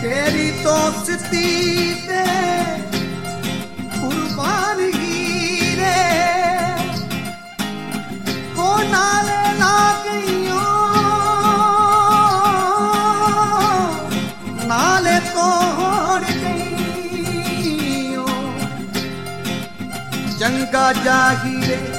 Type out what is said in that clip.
तेरी दोस्ती पे कुर्बान हीरे को नाले ला गईयो नाले तोड़ गईयो चंगा जाहिरे